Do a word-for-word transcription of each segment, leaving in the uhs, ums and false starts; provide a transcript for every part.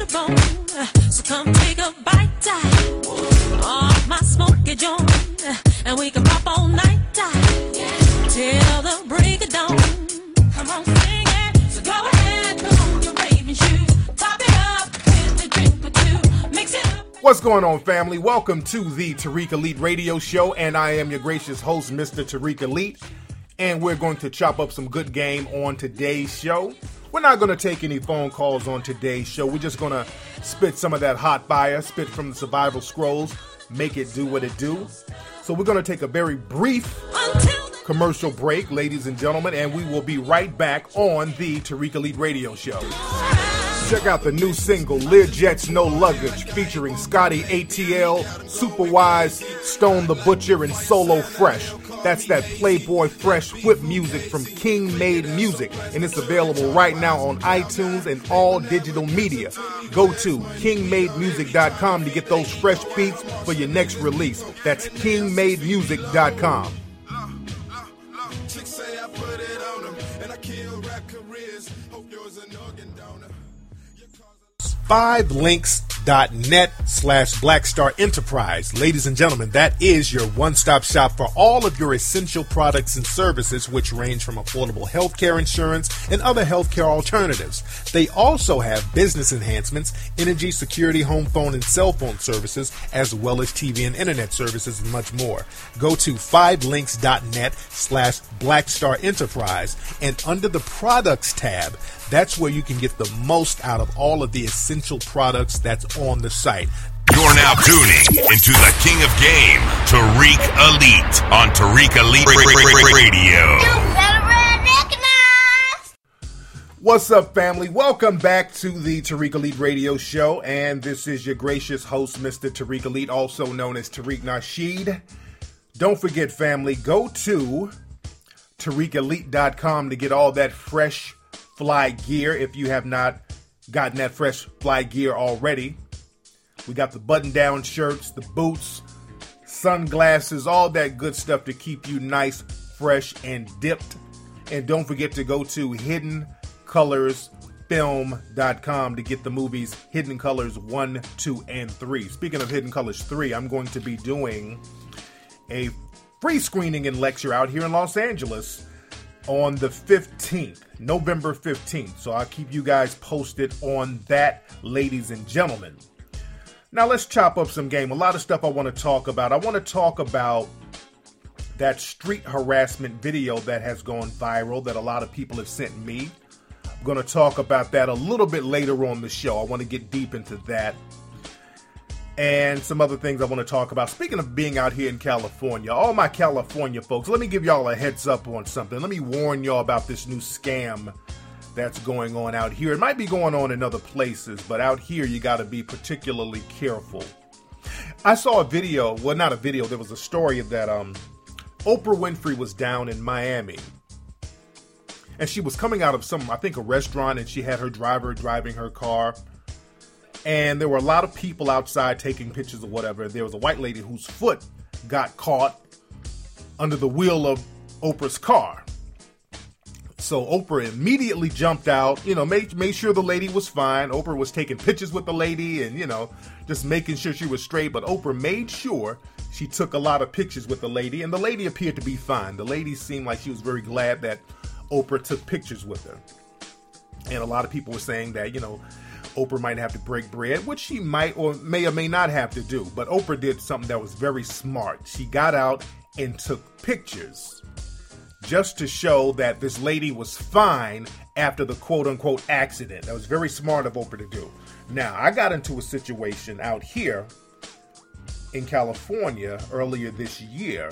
bone. So come take a bite, oh, my smoky joint, and we can pop all night, till the break of dawn. Come on, sing it, so go ahead, put on your raving shoes, top it up with a drink or two, mix it up. What's going on, family? Welcome to the Tariq Elite Radio Show, and I am your gracious host, Mister Tariq Elite, and we're going to chop up some good game on today's show. We're not going to take any phone calls on today's show. We're just going to spit some of that hot fire, spit from the survival scrolls, make it do what it do. So we're going to take a very brief commercial break, ladies and gentlemen, and we will be right back on the Tariq Elite Radio Show. Check out the new single, Learjets No Luggage, featuring Scotty A T L, Superwise, Stone the Butcher, and Solo Fresh. That's that Playboy Fresh whip music from King Made Music, and it's available right now on iTunes and all digital media. Go to king made music dot com to get those fresh beats for your next release. That's king made music dot com. five links dot net slash Blackstar Enterprise. Ladies and gentlemen, that is your one-stop shop for all of your essential products and services, which range from affordable healthcare insurance and other healthcare alternatives. They also have business enhancements, energy, security, home phone, and cell phone services, as well as T V and internet services and much more. Go to five links dot net slash Blackstar Enterprise, and under the products tab, that's where you can get the most out of all of the essential products that's on the site. You're now tuning into the King of Game, Tariq Elite, on Tariq Elite Radio. You better recognize. What's up, family? Welcome back to the Tariq Elite Radio Show, and this is your gracious host, Mister Tariq Elite, also known as Tariq Nasheed. Don't forget, family, go to Tariq Elite dot com to get all that fresh fly gear if you have not gotten that fresh fly gear already. We got the button-down shirts, the boots, sunglasses, all that good stuff to keep you nice, fresh, and dipped. And don't forget to go to hidden colors film dot com to get the movies Hidden Colors one, two, and three. Speaking of Hidden Colors three, I'm going to be doing a free screening and lecture out here in Los Angeles on the fifteenth, November fifteenth. So I'll keep you guys posted on that, ladies and gentlemen. Now let's chop up some game. A lot of stuff I want to talk about. I want to talk about that street harassment video that has gone viral that a lot of people have sent me. I'm going to talk about that a little bit later on the show. I want to get deep into that. And some other things I want to talk about. Speaking of being out here in California, all my California folks, let me give y'all a heads up on something. Let me warn y'all about this new scam that's going on out here. It might be going on in other places, but out here you got to be particularly careful. I saw a video, well, not a video, there was a story that um, Oprah Winfrey was down in Miami. And she was coming out of some, I think, a restaurant, and she had her driver driving her car. And there were a lot of people outside taking pictures or whatever. There was a white lady whose foot got caught under the wheel of Oprah's car. So Oprah immediately jumped out, you know, made, made sure the lady was fine. Oprah was taking pictures with the lady and, you know, just making sure she was straight. But Oprah made sure she took a lot of pictures with the lady, and the lady appeared to be fine. The lady seemed like she was very glad that Oprah took pictures with her. And a lot of people were saying that, you know, Oprah might have to break bread, which she might or may or may not have to do. But Oprah did something that was very smart. She got out and took pictures just to show that this lady was fine after the quote-unquote accident. That was very smart of Oprah to do. Now, I got into a situation out here in California earlier this year,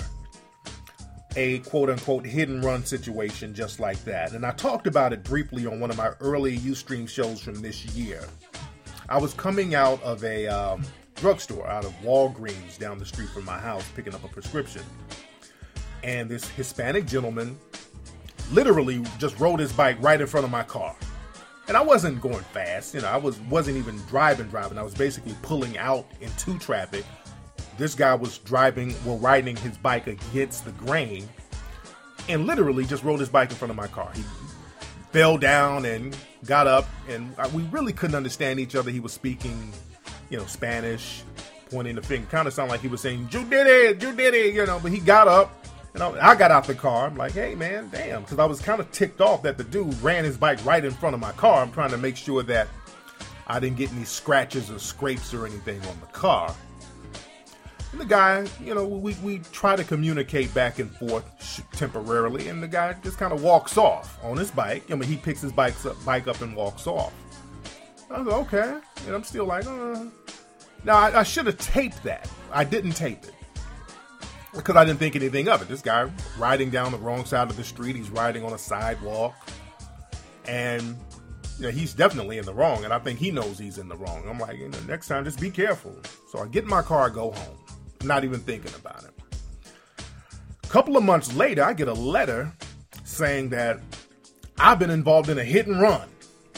a quote-unquote hit-and-run situation just like that. And I talked about it briefly on one of my early Ustream shows from this year. I was coming out of a um, drugstore, out of Walgreens down the street from my house, picking up a prescription. And this Hispanic gentleman literally just rode his bike right in front of my car. And I wasn't going fast, you know, I was, wasn't even driving, driving. I was basically pulling out into traffic. This guy was driving, well, riding his bike against the grain and literally just rode his bike in front of my car. He fell down and got up, and we really couldn't understand each other. He was speaking, you know, Spanish, pointing the finger. Kind of sounded like he was saying, "You did it, you did it," you know. But he got up, and I, I got out the car. I'm like, "Hey, man, damn," because I was kind of ticked off that the dude ran his bike right in front of my car. I'm trying to make sure that I didn't get any scratches or scrapes or anything on the car. And the guy, you know, we, we try to communicate back and forth temporarily, and the guy just kind of walks off on his bike. I mean, he picks his bike up, bike up and walks off. I was like, okay. And I'm still like, uh. Now, I, I should have taped that. I didn't tape it because I didn't think anything of it. This guy riding down the wrong side of the street. He's riding on a sidewalk. And you know, he's definitely in the wrong, and I think he knows he's in the wrong. I'm like, you know, next time, just be careful. So I get in my car, I go home, not even thinking about it. A couple of months later, I get a letter saying that I've been involved in a hit and run.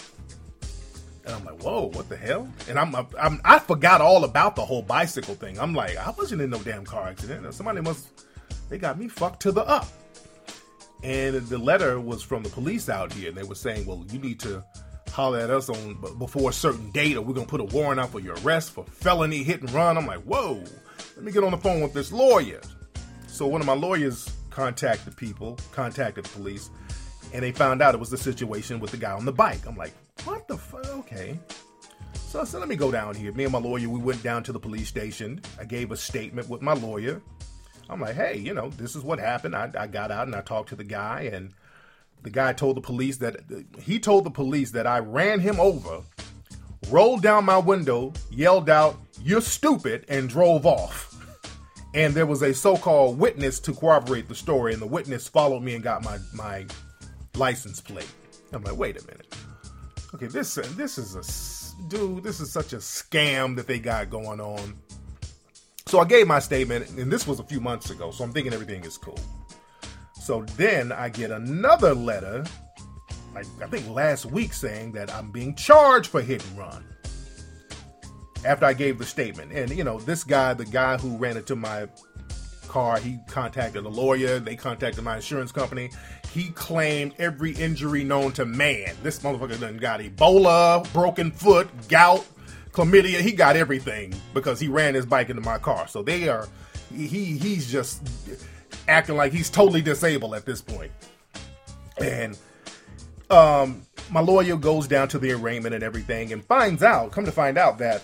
And I'm like, whoa, what the hell? And I'm, I'm I forgot all about the whole bicycle thing. I'm like, I wasn't in no damn car accident. Somebody must, they got me fucked to the up. And the letter was from the police out here, and they were saying, well, you need to holler at us on before a certain date, or we're going to put a warrant out for your arrest for felony hit and run. I'm like, whoa, let me get on the phone with this lawyer. So one of my lawyers contacted people, contacted the police, and they found out it was the situation with the guy on the bike. I'm like, what the fuck? Okay. So I said, let me go down here. Me and my lawyer, we went down to the police station. I gave a statement with my lawyer. I'm like, hey, you know, this is what happened. I, I got out and I talked to the guy, and the guy told the police that he told the police that I ran him over, rolled down my window, yelled out, "You're stupid," and drove off. And there was a so-called witness to corroborate the story, and the witness followed me and got my, my license plate. I'm like, wait a minute. Okay, this this is a dude. This is such a scam that they got going on. So I gave my statement, and this was a few months ago, so I'm thinking everything is cool. So then I get another letter, like I think last week, saying that I'm being charged for hit and run. After I gave the statement. And, you know, this guy, the guy who ran into my car, he contacted a lawyer. They contacted my insurance company. He claimed every injury known to man. This motherfucker done got Ebola, broken foot, gout, chlamydia. He got everything because he ran his bike into my car. So they are, he he's just acting like he's totally disabled at this point. And um, my lawyer goes down to the arraignment and everything and finds out, come to find out that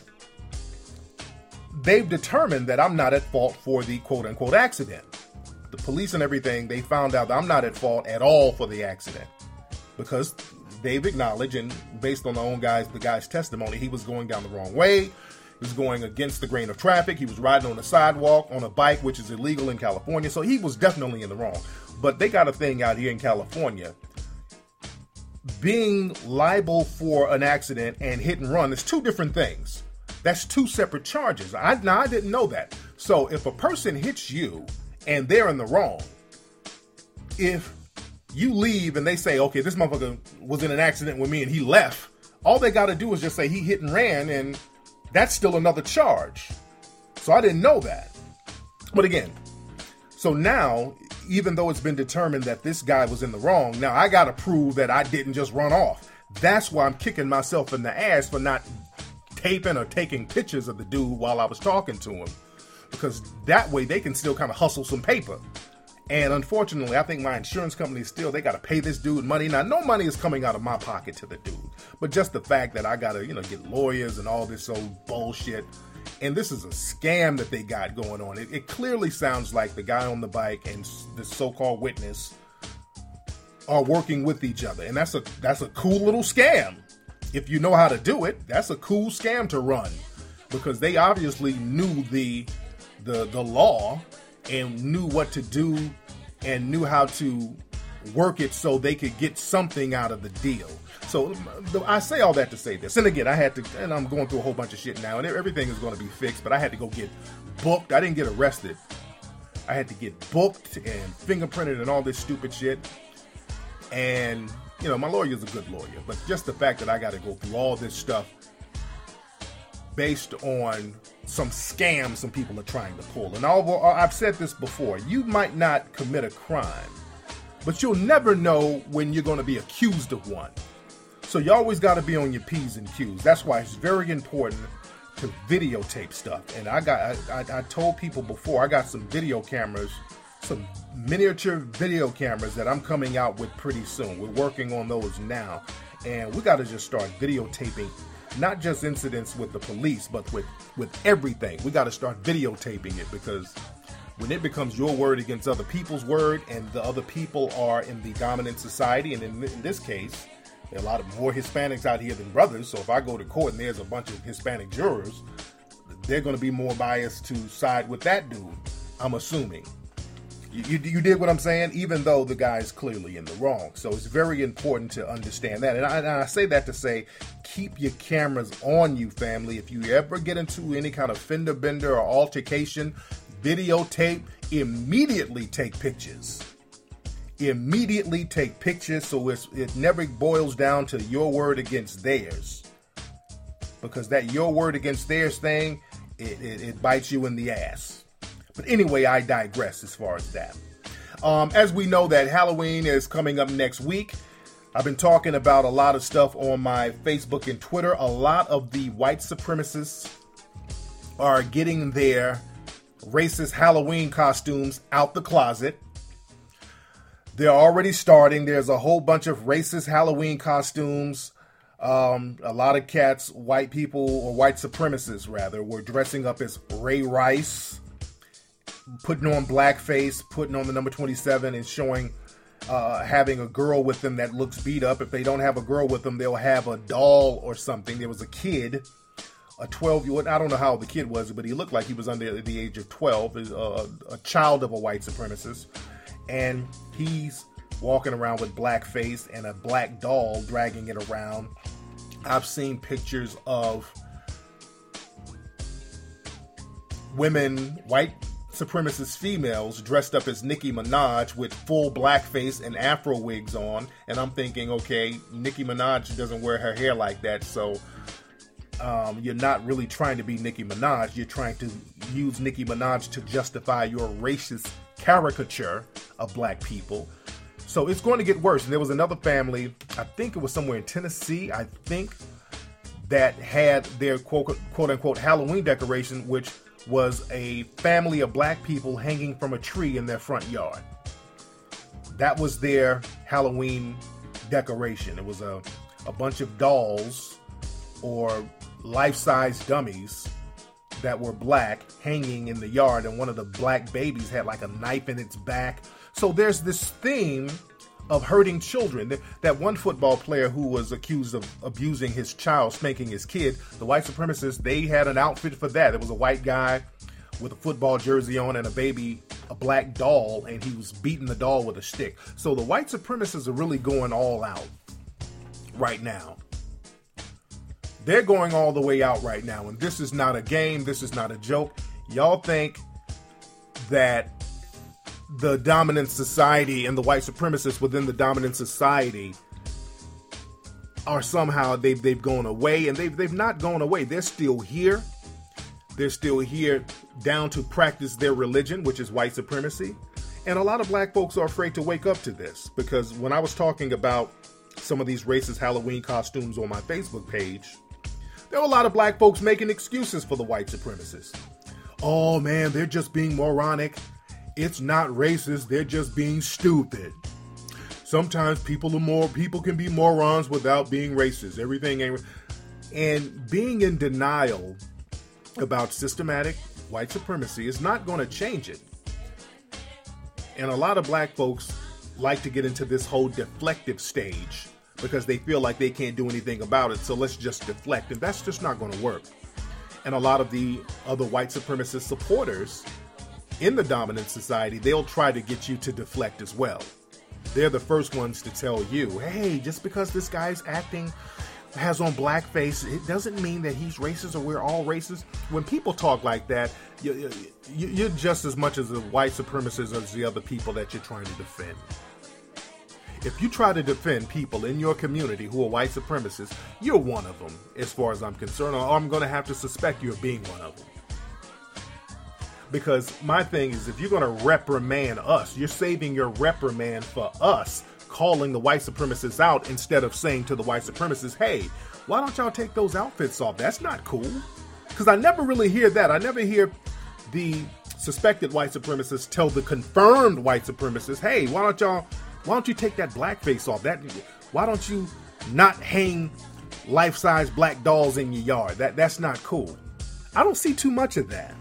they've determined that I'm not at fault for the quote-unquote accident. The police and everything, they found out that I'm not at fault at all for the accident because they've acknowledged, and based on the own guy's, the guy's testimony, he was going down the wrong way. He was going against the grain of traffic. He was riding on the sidewalk on a bike, which is illegal in California. So he was definitely in the wrong. But they got a thing out here in California. Being liable for an accident and hit and run is two different things. That's two separate charges. I, now, I didn't know that. So if a person hits you and they're in the wrong, if you leave and they say, okay, this motherfucker was in an accident with me and he left, all they got to do is just say he hit and ran, and that's still another charge. So I didn't know that. But again, so now, even though it's been determined that this guy was in the wrong, now I got to prove that I didn't just run off. That's why I'm kicking myself in the ass for not taping or taking pictures of the dude while I was talking to him. Because that way they can still kind of hustle some paper. And unfortunately, I think my insurance company is still, they got to pay this dude money. Now, no money is coming out of my pocket to the dude. But just the fact that I got to, you know, get lawyers and all this old bullshit. And this is a scam that they got going on. It, it clearly sounds like the guy on the bike and the so-called witness are working with each other. And that's a that's a cool little scam. If you know how to do it, that's a cool scam to run. Because they obviously knew the the the law and knew what to do and knew how to work it so they could get something out of the deal. So I say all that to say this. And again, I had to, and I'm going through a whole bunch of shit now, and everything is going to be fixed, but I had to go get booked. I didn't get arrested. I had to get booked and fingerprinted and all this stupid shit. And, you know, my lawyer's a good lawyer, but just the fact that I got to go through all this stuff based on some scams some people are trying to pull. And although I've said this before, you might not commit a crime, but you'll never know when you're going to be accused of one. So you always got to be on your P's and Q's. That's why it's very important to videotape stuff. And I got, I, I, I told people before, I got some video cameras, some miniature video cameras that I'm coming out with pretty soon. We're working on those now. And we got to just start videotaping, not just incidents with the police, but with, with everything. We got to start videotaping it, because when it becomes your word against other people's word, and the other people are in the dominant society, and in, in this case, there are a lot of more Hispanics out here than brothers. So if I go to court and there's a bunch of Hispanic jurors, they're going to be more biased to side with that dude, I'm assuming. You, you, you dig what I'm saying? Even though the guy's clearly in the wrong. So it's very important to understand that. And I, and I say that to say, keep your cameras on you, family. If you ever get into any kind of fender bender or altercation, videotape, immediately take pictures. Immediately take pictures, so it's, it never boils down to your word against theirs. Because that your word against theirs thing, it, it, it bites you in the ass. But anyway, I digress as far as that. Um, as we know that Halloween is coming up next week, I've been talking about a lot of stuff on my Facebook and Twitter. A lot of the white supremacists are getting their racist Halloween costumes out the closet. They're already starting. There's a whole bunch of racist Halloween costumes. Um, a lot of cats, white people, or white supremacists rather, were dressing up as Ray Rice, putting on blackface, putting on the number twenty-seven, and showing, uh, having a girl with them that looks beat up. If they don't have a girl with them, they'll have a doll or something. There was a kid, a twelve-year-old, I don't know how old the kid was, but he looked like he was under the age of twelve, a, a child of a white supremacist. And he's walking around with blackface and a black doll dragging it around. I've seen pictures of women, white supremacist females, dressed up as Nicki Minaj with full blackface and afro wigs on. And I'm thinking, okay, Nicki Minaj doesn't wear her hair like that, so um, you're not really trying to be Nicki Minaj. You're trying to use Nicki Minaj to justify your racist caricature of black people. So it's going to get worse. And there was another family, I think it was somewhere in Tennessee, I think, that had their quote, quote unquote Halloween decoration, which was a family of black people hanging from a tree in their front yard. That was their Halloween decoration. It was a, a bunch of dolls or life-size dummies that were black hanging in the yard, and one of the black babies had like a knife in its back. So there's this theme of hurting children. That one football player who was accused of abusing his child, spanking his kid, the white supremacists, they had an outfit for that. It was a white guy with a football jersey on and a baby, a black doll, and he was beating the doll with a stick. So the white supremacists are really going all out right now. They're going all the way out right now, and this is not a game. This is not a joke. Y'all think that the dominant society and the white supremacists within the dominant society are somehow, they've, they've gone away, and they've, they've not gone away. They're still here. They're still here down to practice their religion, which is white supremacy. And a lot of black folks are afraid to wake up to this, because when I was talking about some of these racist Halloween costumes on my Facebook page, there were a lot of black folks making excuses for the white supremacists. Oh man, they're just being moronic. It's not racist, they're just being stupid. Sometimes people are more people can be morons without being racist. Everything ain't. And being in denial about systematic white supremacy is not going to change it. And a lot of black folks like to get into this whole deflective stage because they feel like they can't do anything about it, so let's just deflect. And that's just not going to work. And a lot of the other white supremacist supporters in the dominant society, they'll try to get you to deflect as well. They're the first ones to tell you, hey, just because this guy's acting, has on blackface, it doesn't mean that he's racist or we're all racist. When people talk like that, you, you, you're just as much as a white supremacist as the other people that you're trying to defend. If you try to defend people in your community who are white supremacists, you're one of them, as far as I'm concerned, or I'm going to have to suspect you of being one of them. Because my thing is, if you're going to reprimand us, you're saving your reprimand for us, calling the white supremacists out instead of saying to the white supremacists, hey, why don't y'all take those outfits off? That's not cool. Because I never really hear that. I never hear the suspected white supremacists tell the confirmed white supremacists, hey, why don't y'all, why don't you take that blackface off? That, why don't you not hang life-size black dolls in your yard? That that's not cool. I don't see too much of that.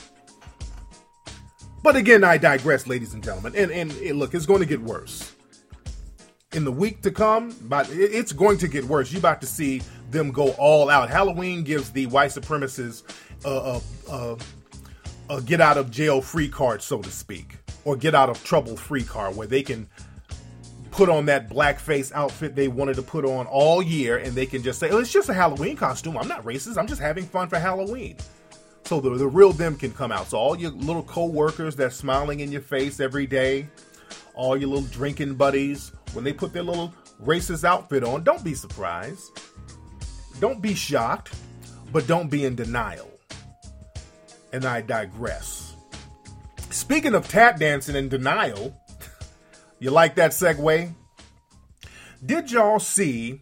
But again, I digress, ladies and gentlemen. And and, and look, it's going to get worse. In the week to come, but it's going to get worse. You're about to see them go all out. Halloween gives the white supremacists a, a, a, a get out of jail free card, so to speak, or get out of trouble free card, where they can put on that blackface outfit they wanted to put on all year, and they can just say, oh, it's just a Halloween costume. I'm not racist. I'm just having fun for Halloween. So the, the real them can come out. So all your little co-workers that's smiling in your face every day, all your little drinking buddies, when they put their little racist outfit on, don't be surprised. Don't be shocked, but don't be in denial. And I digress. Speaking of tap dancing and denial, you like that segue? Did y'all see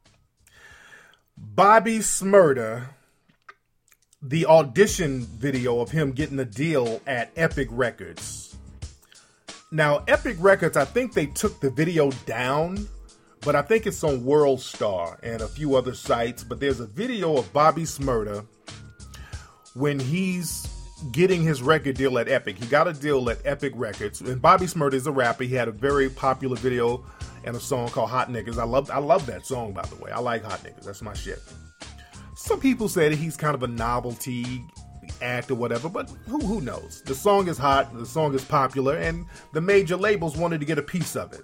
Bobby Shmurda, the audition video of him getting a deal at Epic Records? Now, Epic Records, I think they took the video down, but I think it's on World Star and a few other sites. But there's a video of Bobby Shmurda when he's getting his record deal at Epic. He got a deal at Epic Records, and Bobby Shmurda is a rapper. He had a very popular video and a song called Hot Niggas. I love, I love that song, by the way. I like Hot Niggas. That's my shit. Some people say that he's kind of a novelty act or whatever, but who who knows? The song is hot, the song is popular, and the major labels wanted to get a piece of it.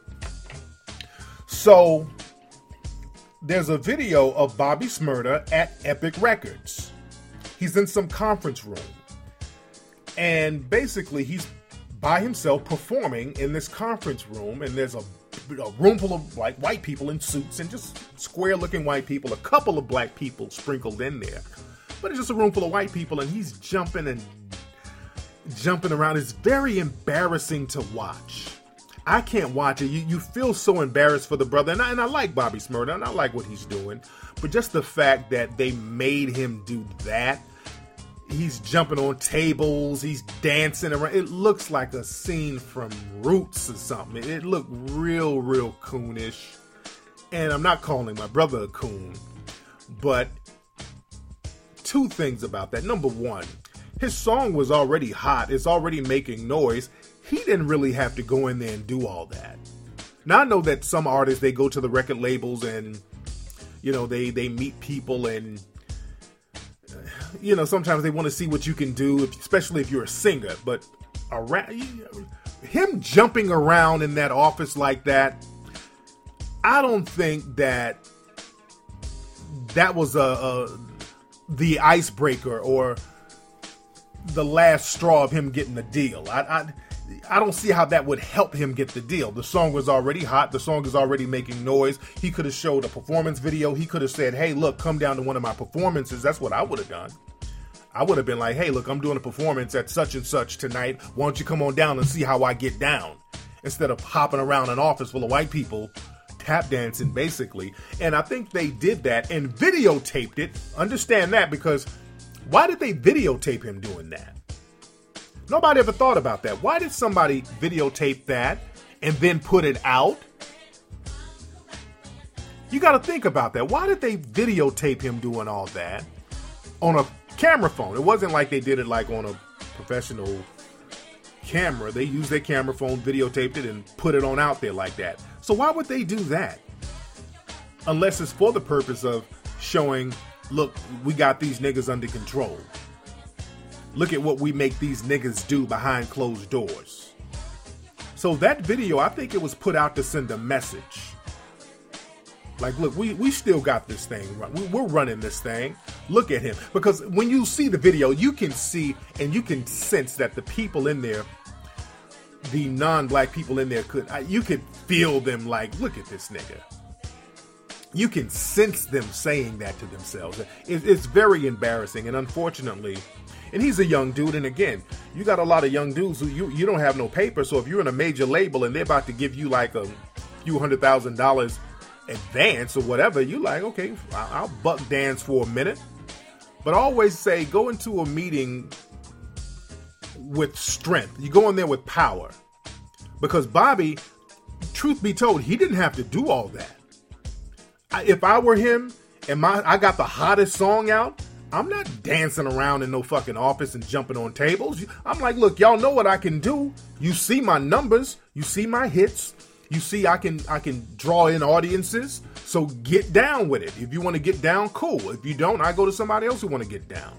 So there's a video of Bobby Shmurda at Epic Records. He's in some conference room, and basically he's by himself performing in this conference room, and there's a, a room full of like white people in suits and just square looking white people, a couple of black people sprinkled in there. But it's just a room full of white people, and he's jumping and jumping around. It's very embarrassing to watch. I can't watch it. You, you feel so embarrassed for the brother. And I, and I like Bobby Shmurda, and I like what he's doing. But just the fact that they made him do that, he's jumping on tables, he's dancing around. It looks like a scene from Roots or something. It, it looked real, real coonish. And I'm not calling my brother a coon, but two things about that. Number one, his song was already hot. It's already making noise. He didn't really have to go in there and do all that. Now, I know that some artists, they go to the record labels and, you know, they, they meet people and, you know, sometimes they want to see what you can do, especially if you're a singer. But around, him jumping around in that office like that, I don't think that that was a... a the icebreaker or the last straw of him getting the deal. I, I I don't see how that would help him get the deal. The song was already hot. The song is already making noise. He could have showed a performance video. He could have said, hey, look, come down to one of my performances. That's what I would have done. I would have been like, hey, look, I'm doing a performance at such and such tonight. Why don't you come on down and see how I get down? Instead of hopping around an office full of white people tap dancing, basically. And I think they did that and videotaped it. Understand that, because why did they videotape him doing that? Nobody ever thought about that. Why did somebody videotape that and then put it out? You got to think about that. Why did they videotape him doing all that on a camera phone? It wasn't like they did it like on a professional camera. They used their camera phone, videotaped it, and put it on out there like that. So why would they do that? Unless it's for the purpose of showing, look, we got these niggas under control. Look at what we make these niggas do behind closed doors. So that video, I think it was put out to send a message. Like, look, we, we still got this thing. We, we're running this thing. Look at him. Because when you see the video, you can see and you can sense that the people in there, the non-black people in there, could you could feel them like, look at this nigga. You can sense them saying that to themselves. It, it's very embarrassing. And unfortunately, And he's a young dude. And again, you got a lot of young dudes who you, you don't have no paper. So if you're in a major label and they're about to give you like a few hundred thousand dollars advance or whatever, you like, okay, I'll buck dance for a minute. But I always say, go into a meeting with strength. You go in there with power. Because Bobby, truth be told, he didn't have to do all that. I, if I were him and my I got the hottest song out, I'm not dancing around in no fucking office and jumping on tables. I'm like, look, y'all know what I can do. You see my numbers. You see my hits. You see I can I can draw in audiences. So get down with it. If you want to get down, cool. If you don't, I go to somebody else who want to get down.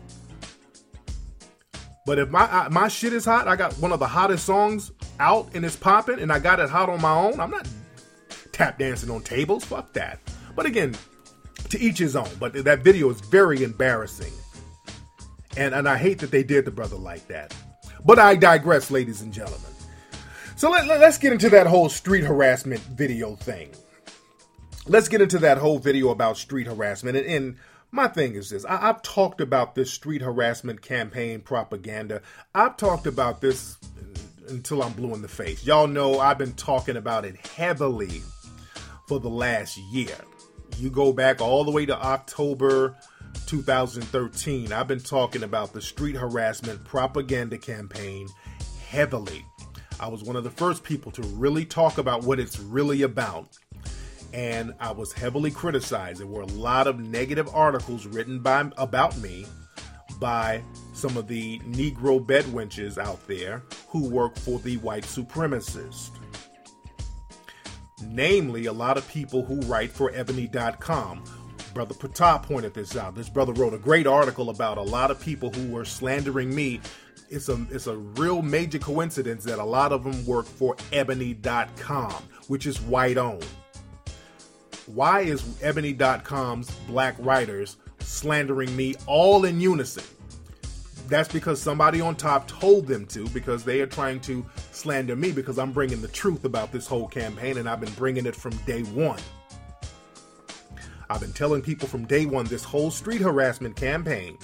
But if my I, my shit is hot, I got one of the hottest songs out and it's popping, and I got it hot on my own, I'm not tap dancing on tables. Fuck that. But again, to each his own. But that video is very embarrassing. And, and I hate that they did the brother like that. But I digress, ladies and gentlemen. So let, let, let's get into that whole street harassment video thing. Let's get into that whole video about street harassment. And, and my thing is this. I, I've talked about this street harassment campaign propaganda. I've talked about this until I'm blue in the face. Y'all know I've been talking about it heavily for the last year. You go back all the way to October two thousand thirteen. I've been talking about the street harassment propaganda campaign heavily. I was one of the first people to really talk about what it's really about. And I was heavily criticized. There were a lot of negative articles written by about me by some of the Negro bedwenches out there who work for the white supremacists. Namely, a lot of people who write for ebony dot com. Brother Pratap pointed this out. This brother wrote a great article about a lot of people who were slandering me. It's a, it's a real major coincidence that a lot of them work for ebony dot com, which is white owned. Why is ebony dot com's black writers slandering me all in unison? That's because somebody on top told them to, because they are trying to slander me because I'm bringing the truth about this whole campaign, and I've been bringing it from day one. I've been telling people from day one, this whole street harassment campaign,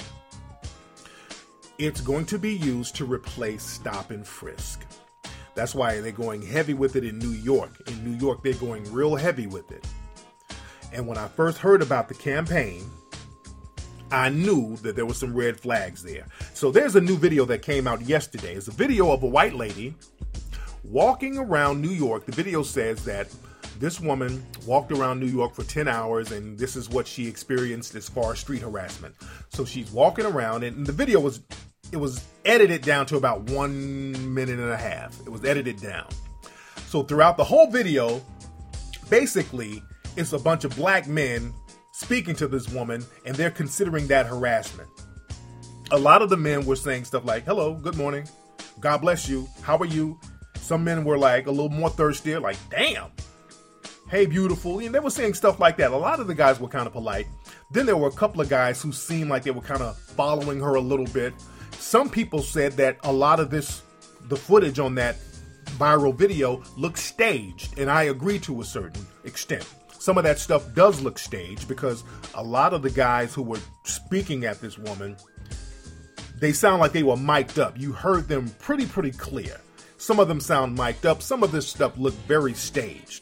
it's going to be used to replace stop and frisk. That's why they're going heavy with it in New York. In New York, they're going real heavy with it. And when I first heard about the campaign, I knew that there were some red flags there. So there's a new video that came out yesterday. It's a video of a white lady walking around New York. The video says that this woman walked around New York for ten hours, and this is what she experienced as far as street harassment. So she's walking around, and the video was, it was edited down to about one minute and a half. It was edited down. So throughout the whole video, basically, it's a bunch of black men speaking to this woman, and they're considering that harassment. A lot of the men were saying stuff like, hello, good morning, God bless you, how are you? Some men were like a little more thirstier, like, damn, hey, beautiful. And they were saying stuff like that. A lot of the guys were kind of polite. Then there were a couple of guys who seemed like they were kind of following her a little bit. Some people said that a lot of this, the footage on that viral video looked staged, and I agree to a certain extent. Some of that stuff does look staged because a lot of the guys who were speaking at this woman, they sound like they were mic'd up. You heard them pretty, pretty clear. Some of them sound mic'd up. Some of this stuff looked very staged.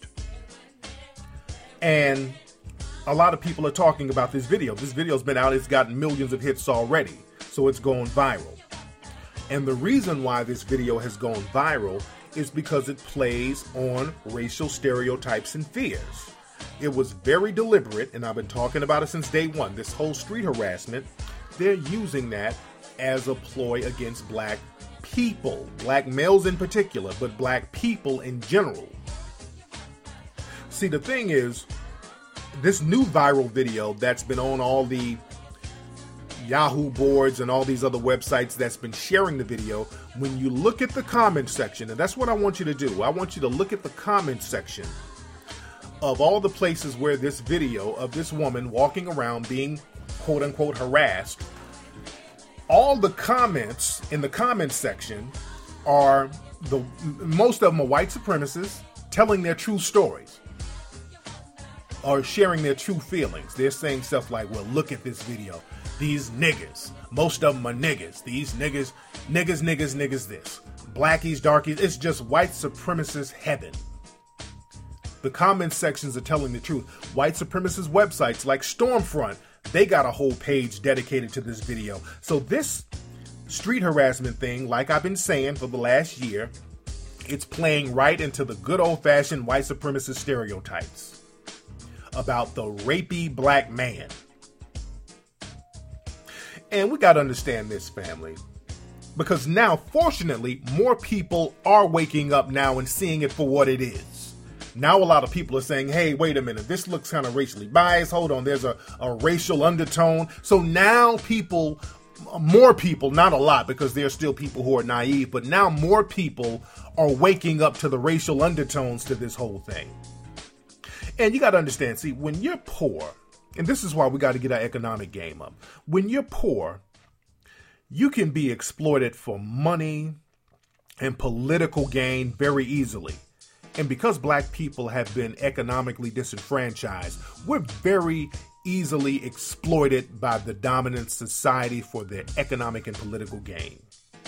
And a lot of people are talking about this video. This video's been out. It's gotten millions of hits already. So it's going viral. And the reason why this video has gone viral is because it plays on racial stereotypes and fears. It was very deliberate, and I've been talking about it since day one. This whole street harassment, they're using that as a ploy against black people, black males in particular, but black people in general. See, the thing is, this new viral video that's been on all the Yahoo boards and all these other websites that's been sharing the video, when you look at the comment section, and that's what I want you to do, I want you to look at the comment section of all the places where this video of this woman walking around being quote unquote harassed. All the comments in the comment section are, the most of them are white supremacists telling their true stories. are sharing their true feelings. They're saying stuff like, well, look at this video. These niggas, most of them are niggas. These niggas, niggas, niggas, niggas, this. Blackies, darkies, it's just white supremacist heaven. The comment sections are telling the truth. White supremacist websites like Stormfront, they got a whole page dedicated to this video. So this street harassment thing, like I've been saying for the last year, it's playing right into the good old-fashioned white supremacist stereotypes about the rapey black man. And we got to understand this, family, because now, fortunately, more people are waking up now and seeing it for what it is. Now a lot of people are saying, hey, wait a minute, this looks kind of racially biased. Hold on, there's a, a racial undertone. So now people, more people, not a lot, because there are still people who are naive, but now more people are waking up to the racial undertones to this whole thing. And you got to understand, see, when you're poor, and this is why we got to get our economic game up. When you're poor, you can be exploited for money and political gain very easily. And because black people have been economically disenfranchised, we're very easily exploited by the dominant society for their economic and political gain.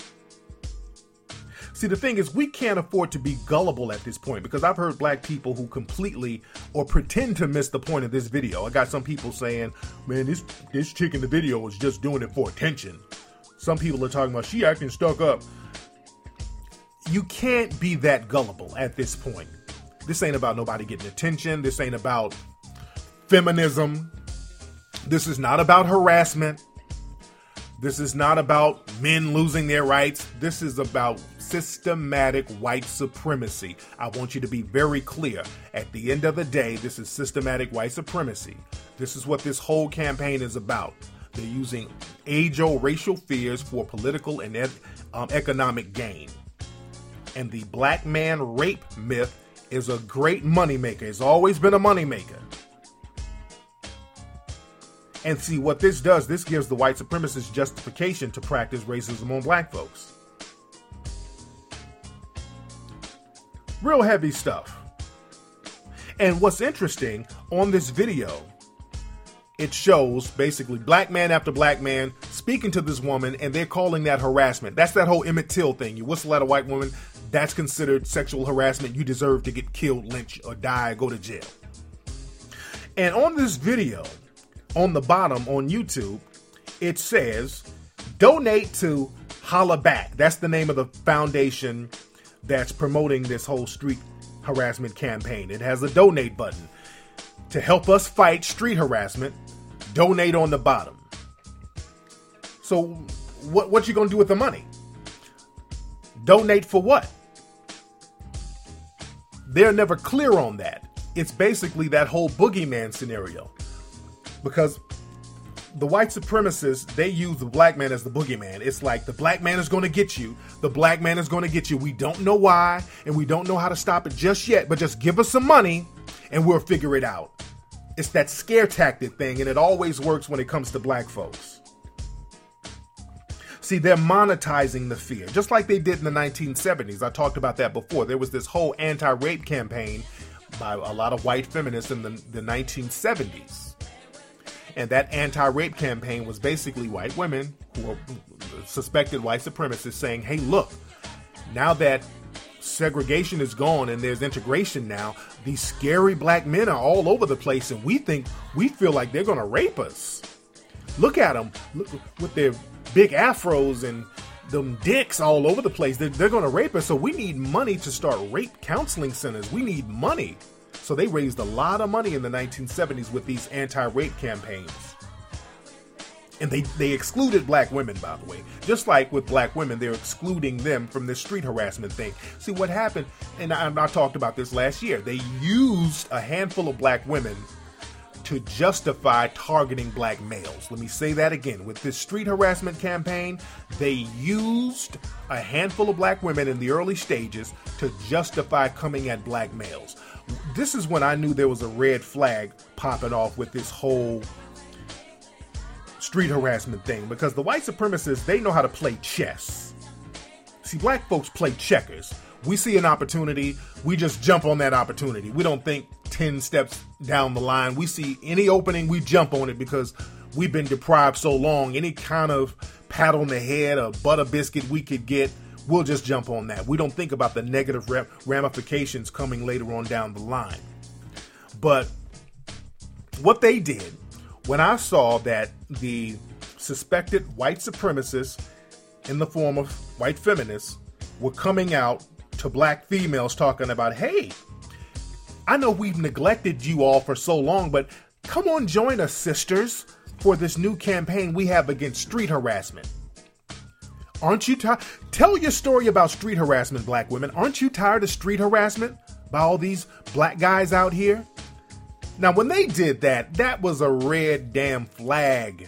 See, the thing is, we can't afford to be gullible at this point, because I've heard black people who completely or pretend to miss the point of this video. I got some people saying, man, this, this chick in the video is just doing it for attention. Some people are talking about she acting stuck up. You can't be that gullible at this point. This ain't about nobody getting attention. This ain't about feminism. This is not about harassment. This is not about men losing their rights. This is about systematic white supremacy. I want you to be very clear. At the end of the day, this is systematic white supremacy. This is what this whole campaign is about. They're using age-old racial fears for political and ed- um, economic gain. And the black man rape myth is a great moneymaker. It's always been a moneymaker. And see, what this does, this gives the white supremacists justification to practice racism on black folks. Real heavy stuff. And what's interesting, on this video, it shows basically black man after black man speaking to this woman, and they're calling that harassment. That's that whole Emmett Till thing. You whistle at a white woman, that's considered sexual harassment. You deserve to get killed, lynched, or die, go to jail. And on this video, on the bottom on YouTube, it says, donate to Holla Back. That's the name of the foundation that's promoting this whole street harassment campaign. It has a donate button. To help us fight street harassment, donate on the bottom. So what, what you gonna do with the money? Donate for what? They're never clear on that. It's basically that whole boogeyman scenario. Because the white supremacists, they use the black man as the boogeyman. It's like the black man is going to get you. The black man is going to get you. We don't know why, and we don't know how to stop it just yet, but just give us some money and we'll figure it out. It's that scare tactic thing, and it always works when it comes to black folks. See, they're monetizing the fear, just like they did in the nineteen seventies. I talked about that before. There was this whole anti-rape campaign by a lot of white feminists in the, the nineteen seventies. And that anti-rape campaign was basically white women who were suspected white supremacists saying, hey, look, now that segregation is gone and there's integration now, these scary black men are all over the place, and we think, we feel like they're going to rape us. Look at them, look, with their big afros and them dicks all over the place. They're, they're going to rape us, so we need money to start rape counseling centers. We need money. So they raised a lot of money in the nineteen seventies with these anti-rape campaigns. And they, they excluded black women, by the way. Just like with black women, they're excluding them from this street harassment thing. See what happened, and I, I talked about this last year, they used a handful of black women to justify targeting black males. Let me say that again. With this street harassment campaign, they used a handful of black women in the early stages to justify coming at black males. This is when I knew there was a red flag popping off with this whole street harassment thing, because the white supremacists, they know how to play chess. See, black folks play checkers. We see an opportunity, we just jump on that opportunity. We don't think ten steps down the line. We see any opening, we jump on it because we've been deprived so long. Any kind of pat on the head, a butter biscuit we could get, we'll just jump on that. We don't think about the negative ramifications coming later on down the line. But what they did, when I saw that the suspected white supremacists in the form of white feminists were coming out to black females talking about, hey, I know we've neglected you all for so long, but come on, join us, sisters, for this new campaign we have against street harassment. Aren't you tired? Tell your story about street harassment, black women. Aren't you tired of street harassment by all these black guys out here? Now, when they did that, that was a red damn flag.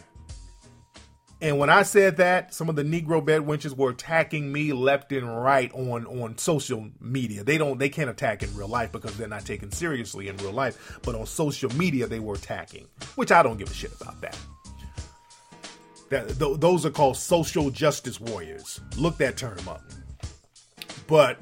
And when I said that, some of the Negro bedwenches were attacking me left and right on, on social media. They don't, they can't attack in real life because they're not taken seriously in real life. But on social media, they were attacking, which I don't give a shit about that. That th- those are called social justice warriors. Look that term up. But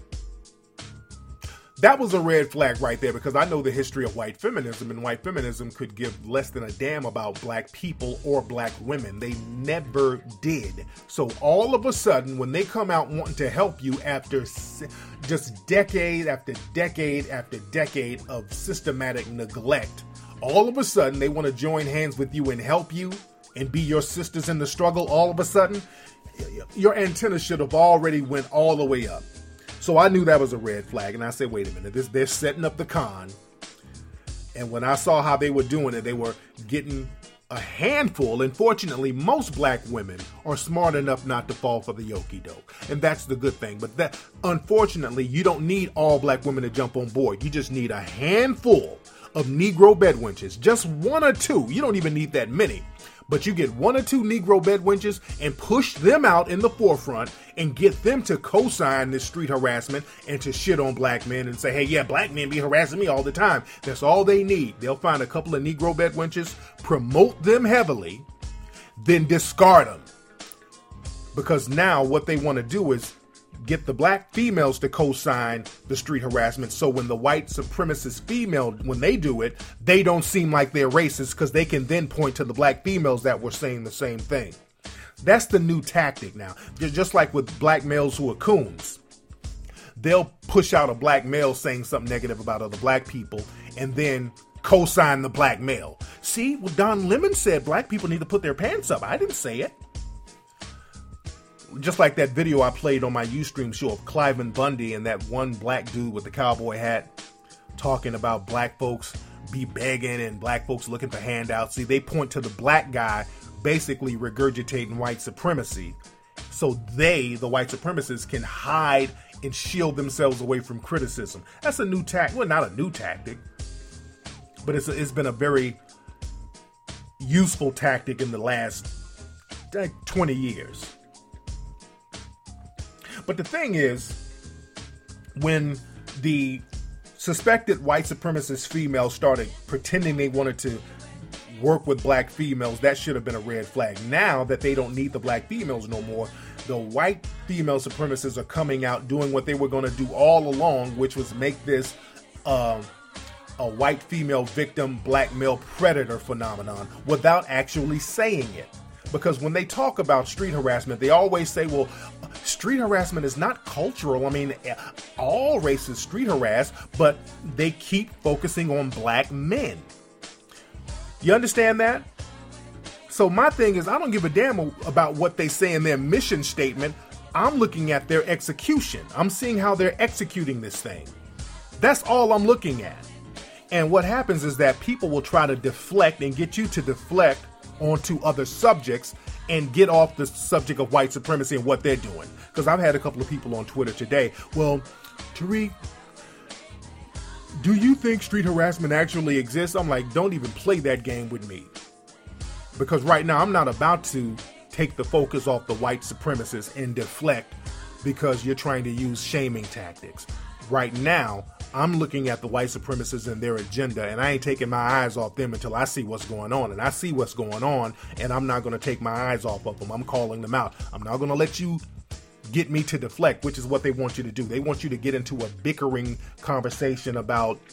that was a red flag right there because I know the history of white feminism, and white feminism could give less than a damn about black people or black women. They never did. So all of a sudden, when they come out wanting to help you after just decade after decade after decade of systematic neglect, all of a sudden they want to join hands with you and help you and be your sisters in the struggle, all of a sudden, your antenna should have already went all the way up. So I knew that was a red flag, and I said, wait a minute, this, they're setting up the con. And when I saw how they were doing it, they were getting a handful. And fortunately, most black women are smart enough not to fall for the okie doke. And that's the good thing. But that, unfortunately, you don't need all black women to jump on board. You just need a handful of Negro bedwenches, just one or two. You don't even need that many. But you get one or two Negro bedwenches and push them out in the forefront and get them to co-sign this street harassment and to shit on black men and say, hey, yeah, black men be harassing me all the time. That's all they need. They'll find a couple of Negro bedwenches, promote them heavily, then discard them. Because now what they want to do is get the black females to co-sign the street harassment. So when the white supremacist female, when they do it, they don't seem like they're racist because they can then point to the black females that were saying the same thing. That's the new tactic now. Just like with black males who are coons. They'll push out a black male saying something negative about other black people and then co-sign the black male. See, well, Don Lemon said black people need to put their pants up. I didn't say it. Just like that video I played on my Ustream show of Cliven Bundy and that one black dude with the cowboy hat talking about black folks be begging and black folks looking for handouts. See, they point to the black guy basically regurgitating white supremacy. So they, the white supremacists, can hide and shield themselves away from criticism. That's a new tactic. Well, not a new tactic, but it's, a, it's been a very useful tactic in the last like, twenty years. But the thing is, when the suspected white supremacist females started pretending they wanted to work with black females, that should have been a red flag. Now that they don't need the black females no more, the white female supremacists are coming out doing what they were going to do all along, which was make this uh, a white female victim, black male predator phenomenon without actually saying it. Because when they talk about street harassment, they always say, well, street harassment is not cultural. I mean, all races street harass, but they keep focusing on black men. You understand that? So my thing is, I don't give a damn about what they say in their mission statement. I'm looking at their execution. I'm seeing how they're executing this thing. That's all I'm looking at. And what happens is that people will try to deflect and get you to deflect onto other subjects and get off the subject of white supremacy and what they're doing. Because I've had a couple of people on Twitter today. Well, Tariq, do you think street harassment actually exists? I'm like, don't even play that game with me. Because right now I'm not about to take the focus off the white supremacists and deflect because you're trying to use shaming tactics. Right now, I'm looking at the white supremacists and their agenda, and I ain't taking my eyes off them until I see what's going on. And I see what's going on, and I'm not going to take my eyes off of them. I'm calling them out. I'm not going to let you get me to deflect, which is what they want you to do. They want you to get into a bickering conversation about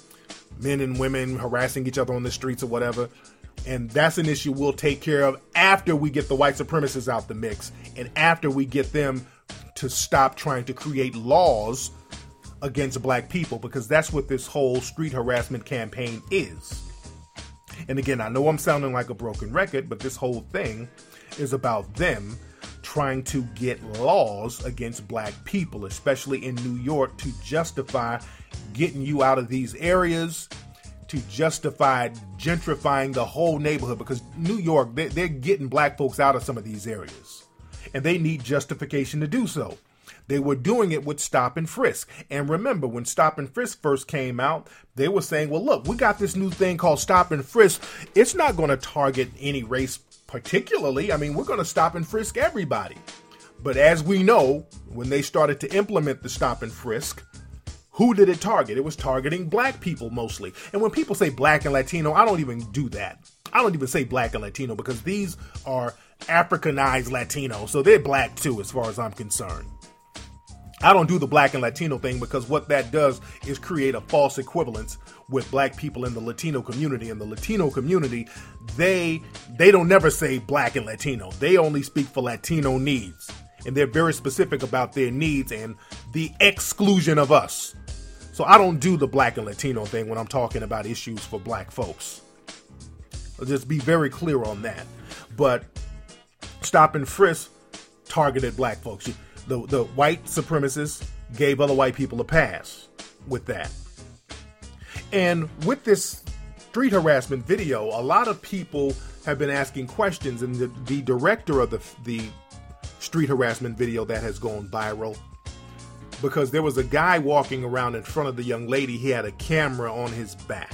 men and women harassing each other on the streets or whatever. And that's an issue we'll take care of after we get the white supremacists out the mix and after we get them to stop trying to create laws against black people, because that's what this whole street harassment campaign is. And again, I know I'm sounding like a broken record, but this whole thing is about them trying to get laws against black people, especially in New York, to justify getting you out of these areas, to justify gentrifying the whole neighborhood, because New York, they're, they're getting black folks out of some of these areas, and they need justification to do so. They were doing it with stop and frisk. And remember, when stop and frisk first came out, they were saying, well, look, we got this new thing called stop and frisk. It's not going to target any race particularly. I mean, we're going to stop and frisk everybody. But as we know, when they started to implement the stop and frisk, who did it target? It was targeting black people mostly. And when people say black and Latino, I don't even do that. I don't even say black and Latino, because these are Africanized Latino. So they're black too, as far as I'm concerned. I don't do the black and Latino thing, because what that does is create a false equivalence with black people in the Latino community. In the Latino community, they they don't never say black and Latino. They only speak for Latino needs. And they're very specific about their needs and the exclusion of us. So I don't do the black and Latino thing when I'm talking about issues for black folks. I'll just be very clear on that. But stop and frisk targeted black folks. The, the white supremacists gave other white people a pass with that. And with this street harassment video, a lot of people have been asking questions, and the, the director of the, the street harassment video that has gone viral, because there was a guy walking around in front of the young lady. He had a camera on his back.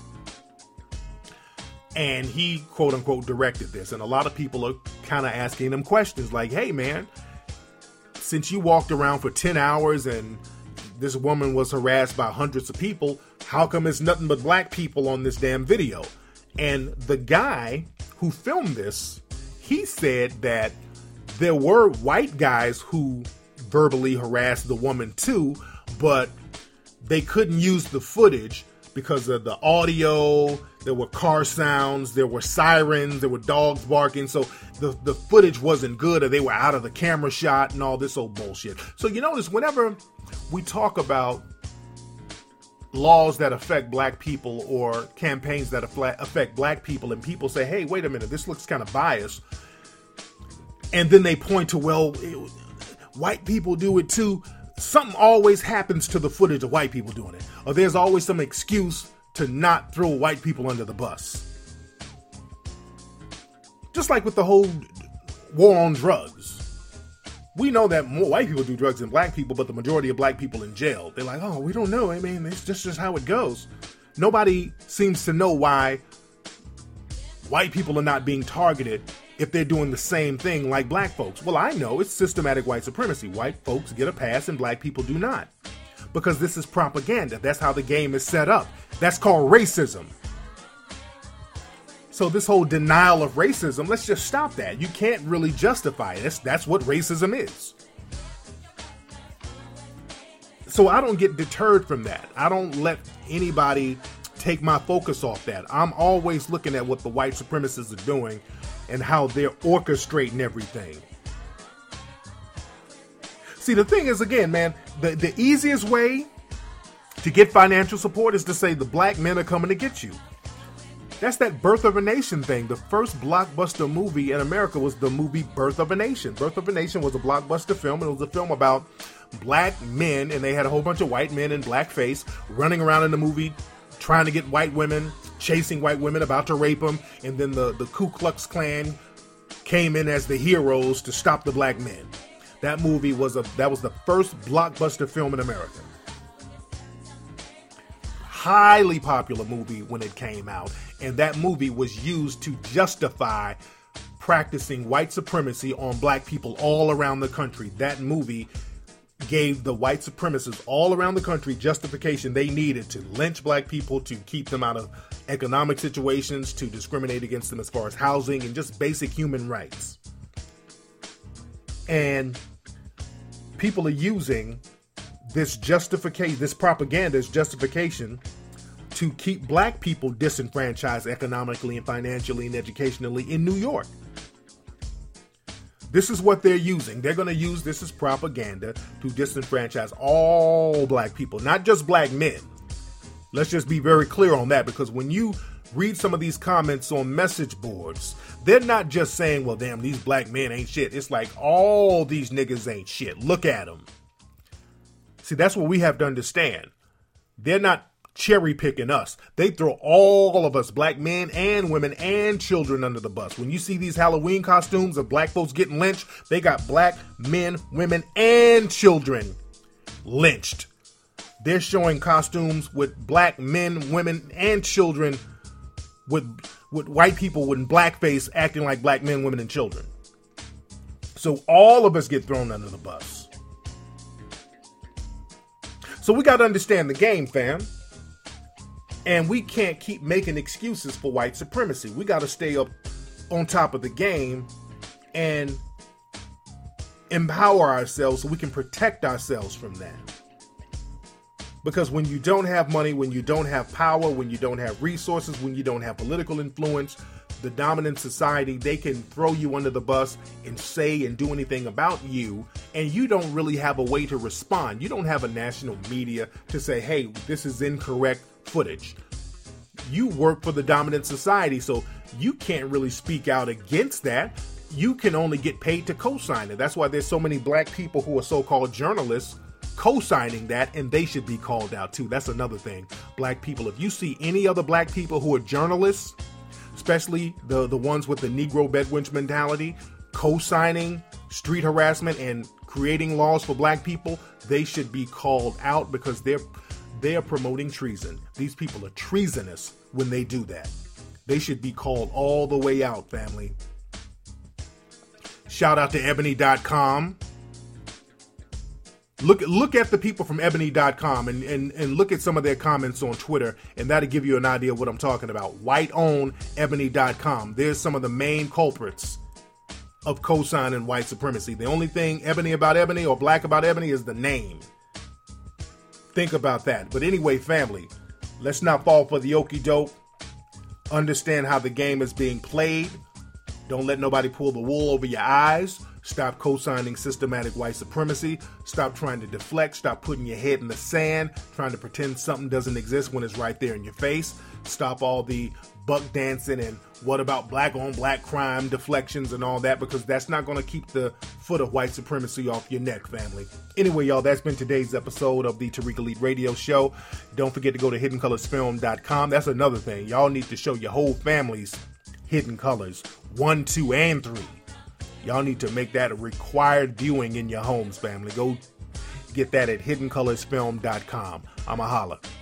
And he, quote unquote, directed this. And a lot of people are kind of asking him questions like, hey, man, since you walked around for ten hours and this woman was harassed by hundreds of people, how come it's nothing but black people on this damn video? And the guy who filmed this, he said that there were white guys who verbally harassed the woman too, but they couldn't use the footage because of the audio. There were car sounds, there were sirens, there were dogs barking, so the, the footage wasn't good, or they were out of the camera shot and all this old bullshit. So you notice whenever we talk about laws that affect black people or campaigns that affect black people, and people say, hey, wait a minute, this looks kind of biased, and then they point to, well, it, white people do it too, something always happens to the footage of white people doing it, or there's always some excuse to not throw white people under the bus. Just like with the whole war on drugs. We know that more white people do drugs than black people, but the majority of black people in jail. They're like, oh, we don't know. I mean, it's just, just how it goes. Nobody seems to know why white people are not being targeted if they're doing the same thing like black folks. Well, I know it's systematic white supremacy. White folks get a pass and black people do not. Because this is propaganda. That's how the game is set up. That's called racism. So this whole denial of racism, let's just stop that. You can't really justify it. That's, that's what racism is. So I don't get deterred from that. I don't let anybody take my focus off that. I'm always looking at what the white supremacists are doing and how they're orchestrating everything. See, the thing is, again, man, the, the easiest way to get financial support is to say the black men are coming to get you. That's that Birth of a Nation thing. The first blockbuster movie in America was the movie Birth of a Nation. Birth of a Nation was a blockbuster film. It was a film about black men, and they had a whole bunch of white men in blackface running around in the movie trying to get white women, chasing white women, about to rape them, and then the, the Ku Klux Klan came in as the heroes to stop the black men. That movie was a that was the first blockbuster film in America. Highly popular movie when it came out, and that movie was used to justify practicing white supremacy on black people all around the country. That movie gave the white supremacists all around the country justification they needed to lynch black people, to keep them out of economic situations, to discriminate against them as far as housing and just basic human rights. And people are using this justification, this propaganda as justification to keep black people disenfranchised economically and financially and educationally in New York. This is what they're using. They're going to use this as propaganda to disenfranchise all black people, not just black men. Let's just be very clear on that, because when you read some of these comments on message boards, they're not just saying, well, damn, these black men ain't shit. It's like all these niggas ain't shit. Look at them. See, that's what we have to understand. They're not cherry picking us. They throw all of us, black men and women and children, under the bus. When you see these Halloween costumes of black folks getting lynched, they got black men, women, and children lynched. They're showing costumes with black men, women, and children with with white people with blackface acting like black men, women, and children. So all of us get thrown under the bus. So we got to understand the game, fam. And we can't keep making excuses for white supremacy. We got to stay up on top of the game and empower ourselves so we can protect ourselves from that. Because when you don't have money, when you don't have power, when you don't have resources, when you don't have political influence, the dominant society, they can throw you under the bus and say and do anything about you, and you don't really have a way to respond. You don't have a national media to say, hey, this is incorrect footage. You work for the dominant society, so you can't really speak out against that. You can only get paid to co-sign it. That's why there's so many black people who are so-called journalists co-signing that, and they should be called out too. That's another thing. Black people, if you see any other black people who are journalists, especially the, the ones with the Negro bedwench mentality, co-signing street harassment and creating laws for black people, they should be called out, because they're they are promoting treason. These people are treasonous when they do that. They should be called all the way out, family. Shout out to ebony dot com. Look, look at the people from ebony dot com and, and, and look at some of their comments on Twitter, and that'll give you an idea of what I'm talking about. White-owned ebony dot com. There's some of the main culprits of co-signing white supremacy. The only thing ebony about ebony or black about ebony is the name. Think about that. But anyway, family, let's not fall for the okie doke. Understand how the game is being played. Don't let nobody pull the wool over your eyes. Stop co-signing systematic white supremacy. Stop trying to deflect. Stop putting your head in the sand, trying to pretend something doesn't exist when it's right there in your face. Stop all the buck dancing and what about black on black crime deflections and all that, because that's not going to keep the foot of white supremacy off your neck, family. Anyway, y'all, that's been today's episode of the Tariq Elite Radio Show. Don't forget to go to hidden colors film dot com. That's another thing. Y'all need to show your whole families Hidden Colors one, two, and three. Y'all need to make that a required viewing in your homes, family. Go get that at hidden colors film dot com. I'm a holla.